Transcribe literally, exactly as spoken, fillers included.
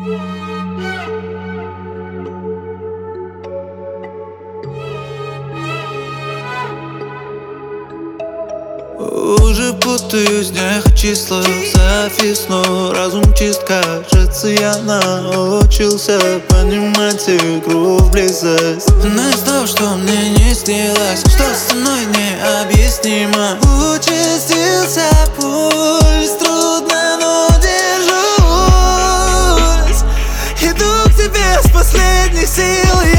Уже путаюсь в днях и числах, зависну, разум чист, кажется, я научился понимать игру в близость. Но из того, что мне не снилось, что со мной необъяснимо, участился пульс, трудно, но держусь. Иду к тебе с последних сил.